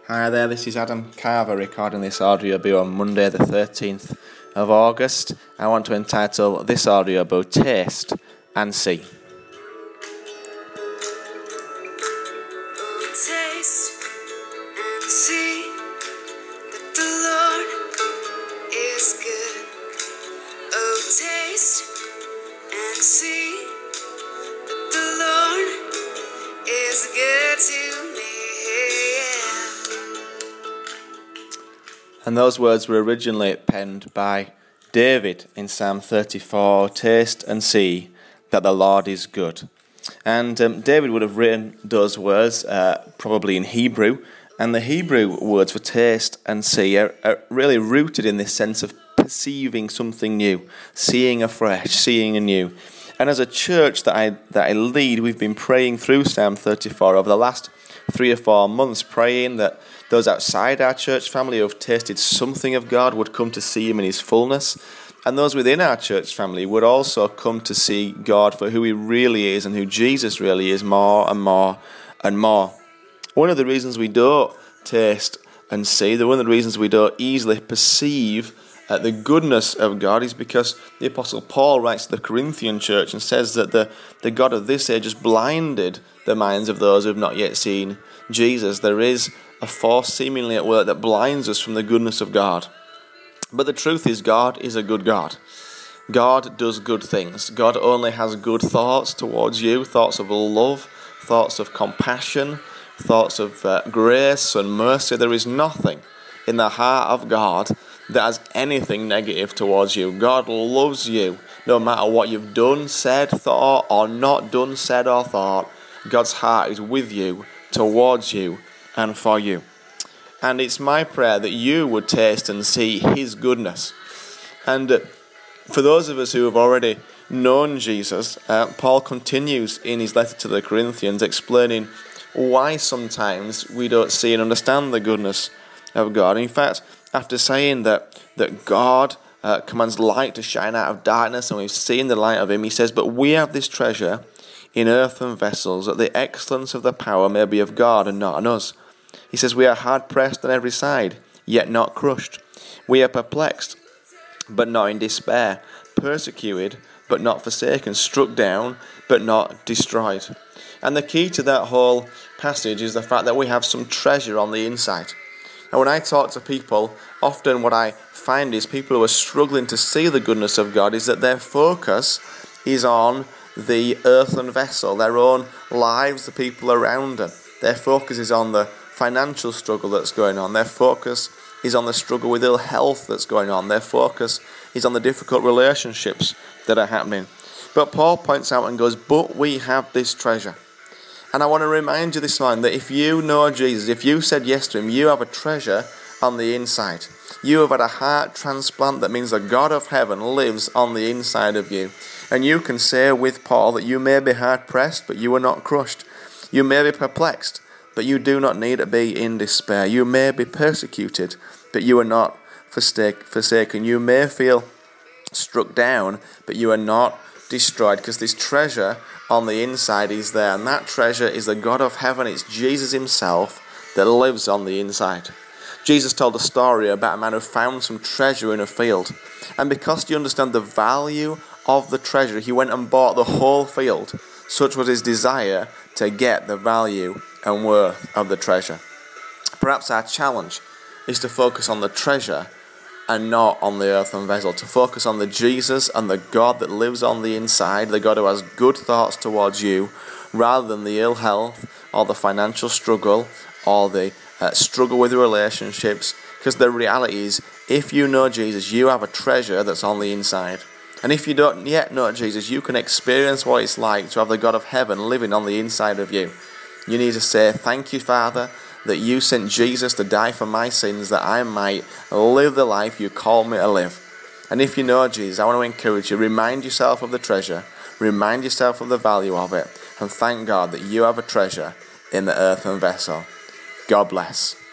Hi there, this is Adam Carver recording this audiobook on Monday the 13th of August. I want to entitle this audiobook Taste and See. Oh, taste and see that the Lord is good. Oh, taste and see that the Lord is good to me. And those words were originally penned by David in Psalm 34, Taste and see that the Lord is good. And David would have written those words probably in Hebrew, and the Hebrew words for taste and see are really rooted in this sense of perceiving something new, seeing afresh, seeing anew. And as a church that I lead, we've been praying through Psalm 34 over the last 3 or 4 months, praying that those outside our church family who have tasted something of God would come to see Him in His fullness, and those within our church family would also come to see God for who He really is and who Jesus really is more and more and more. One of the reasons we don't taste and see, one of the reasons we don't easily perceive the goodness of God is because the Apostle Paul writes to the Corinthian church and says that the God of this age has blinded the minds of those who have not yet seen Jesus. There is a force seemingly at work that blinds us from the goodness of God. But the truth is, God is a good God. God does good things. God only has good thoughts towards you, thoughts of love, thoughts of compassion, thoughts of grace and mercy. There is nothing in the heart of God that has anything negative towards you. God loves you no matter what you've done, said, thought, or not done, said, or thought. God's heart is with you, towards you, and for you. And it's my prayer that you would taste and see His goodness. And for those of us who have already known Jesus, Paul continues in his letter to the Corinthians explaining why sometimes we don't see and understand the goodness of God. In fact, after saying that God commands light to shine out of darkness and we've seen the light of Him, he says, "But we have this treasure in earthen vessels, that the excellence of the power may be of God and not on us." He says, "We are hard pressed on every side, yet not crushed. We are perplexed, but not in despair, persecuted, but not forsaken, struck down, but not destroyed." And the key to that whole passage is the fact that we have some treasure on the inside. And when I talk to people, often what I find is people who are struggling to see the goodness of God is that their focus is on the earthen vessel, their own lives, the people around them. Their focus is on the financial struggle that's going on. Their focus is on the struggle with ill health that's going on. Their focus is on the difficult relationships that are happening. But Paul points out and goes, "But we have this treasure." And I want to remind you this morning that if you know Jesus, if you said yes to Him, you have a treasure on the inside. You have had a heart transplant. That means the God of heaven lives on the inside of you. And you can say with Paul that you may be hard pressed, but you are not crushed. You may be perplexed, but you do not need to be in despair. You may be persecuted, but you are not forsaken. You may feel struck down, but you are not destroyed, because this treasure on the inside is there, and that treasure is the God of heaven. It's Jesus Himself that lives on the inside. Jesus told a story about a man who found some treasure in a field, and because you understand the value of the treasure, he went and bought the whole field. Such was his desire to get the value and worth of the treasure. Perhaps our challenge is to focus on the treasure and not on the earthen vessel, to focus on the Jesus and the God that lives on the inside, the God who has good thoughts towards you, rather than the ill health or the financial struggle or the struggle with relationships. Because the reality is, if you know Jesus, you have a treasure that's on the inside. And if you don't yet know Jesus, you can experience what it's like to have the God of heaven living on the inside of you. You need to say, "Thank you, Father, that you sent Jesus to die for my sins, that I might live the life you called me to live." And if you know Jesus, I want to encourage you, remind yourself of the treasure, remind yourself of the value of it, and thank God that you have a treasure in the earthen vessel. God bless.